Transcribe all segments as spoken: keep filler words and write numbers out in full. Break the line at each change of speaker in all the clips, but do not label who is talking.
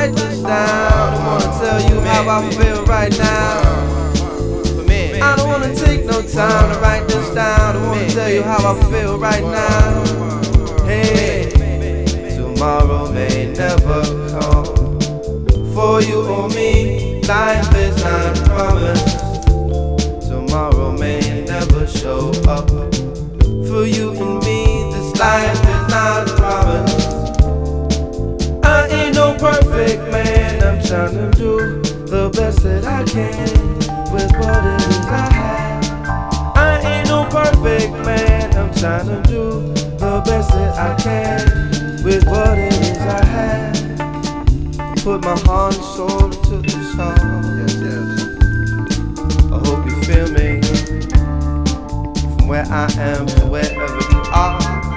write this down. I wanna tell you how I feel right now. I don't wanna take no time to write this down. I wanna tell you how I feel right now. Hey, tomorrow may never come. For you or me, life is not promised. Tomorrow may never show up. For you and me, this life is not promised. I ain't no perfect man, I'm trying to do the best that I can with what it is I have. I ain't no perfect man, I'm trying to do the best that I can with what it is I have. Put my heart and soul into this song. Yes, yes. I hope you feel me. From where I am to wherever you are.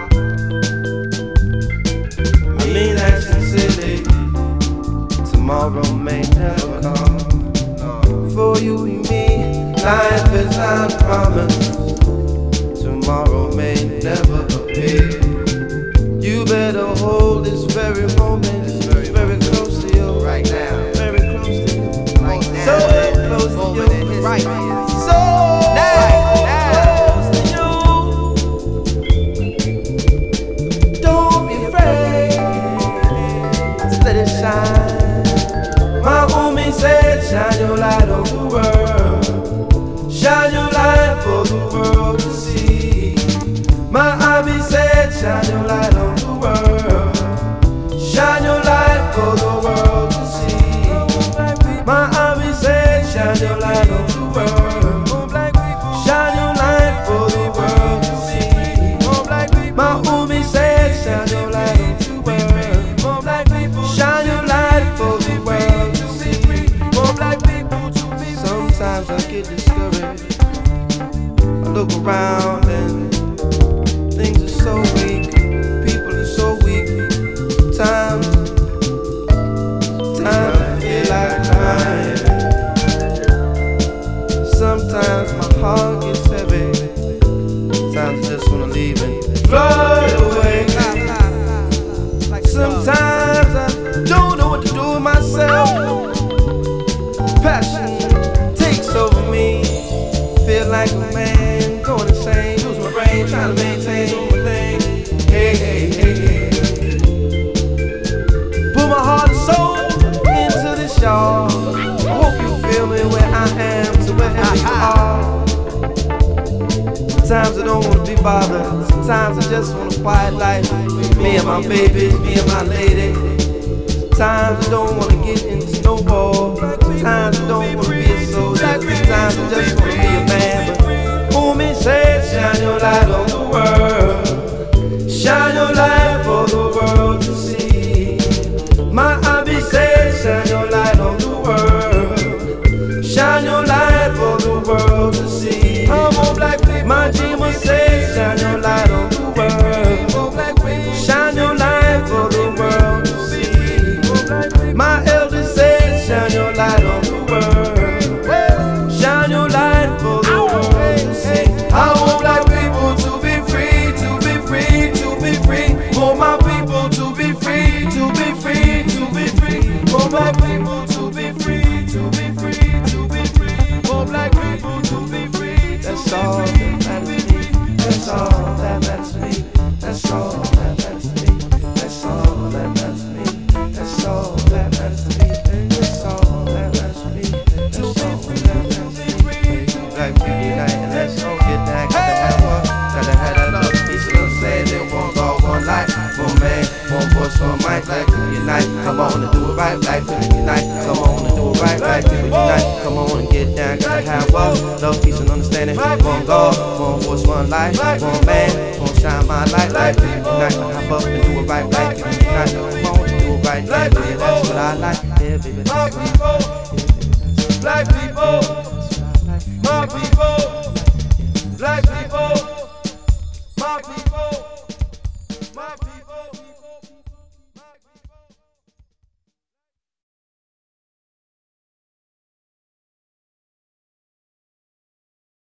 I mean that sincerely. Tomorrow may never come. For you and me, life is not promised. Tomorrow may never appear. You better hold this very moment. It's very, very close to you right now. Very close to you. Right now. So close to you. Right. So close to you. Don't be afraid to let it shine. My homie said, shine your light on the world. Shine your light for the world to see. My hobby said, shine your light on the world. Shine your light for the world to see. My hobby said, shine your light on the world. Shine your light for the world to see. My homie said, shine your light on the world. Shine your light for the world to see. Sometimes I get discouraged. I look around and things are so weak. People are so weak. Sometimes, sometimes I feel like crying. Sometimes my heart gets heavy. Sometimes I just wanna leave and float away. Sometimes I don't know what to do with myself. Passion takes over me. Feel like a man going insane. Lose my brain, trying to maintain my thing. Hey, hey, hey, hey. Put my heart and soul into this, y'all. I hope you feel me where I am to wherever you are. Sometimes I don't wanna be bothered. Sometimes I just want a quiet life. Me and my baby, me and my lady. Sometimes I don't wanna get into no war. Sometimes I don't wanna be a soldier. Sometimes I just wanna be a man. But homie said, shine your light on the world. Shine your light for the world to see. My hobby said, shine your light on the world. Shine your light for the world to see. My dreamer said, shine your light on the world. Shine your light for the world to see. My elder said, shine your light on the world. Shine your light for the world to see. I want black people to be free, to be free, to be free. Want my people to be free, to be free, to be free. Want my people to be free, to be free, to be free. Want black people to be free. That's all that matters to me. That's all that matters to me. That's all that matters to me. That's all that matters to me. That's all that matters to me. That's all that matters to me. That's all that matters to me. Black people unite and let's all get that. Gotta have one, gotta have that up. Each of them say they want God, one life, one man, one voice, one mic. Black people unite, come on and do it right. Black people unite, come on and do it right. Black people unite, come on and get down. Gotta have one, love, peace and understanding. One God, one voice, one life, one man, one shine my light. Black people unite, hop up and do it right. Black people unite, come on and do it right. Yeah, baby, that's what I like. Yeah, baby, that's what I like.
Black people, my people, black people.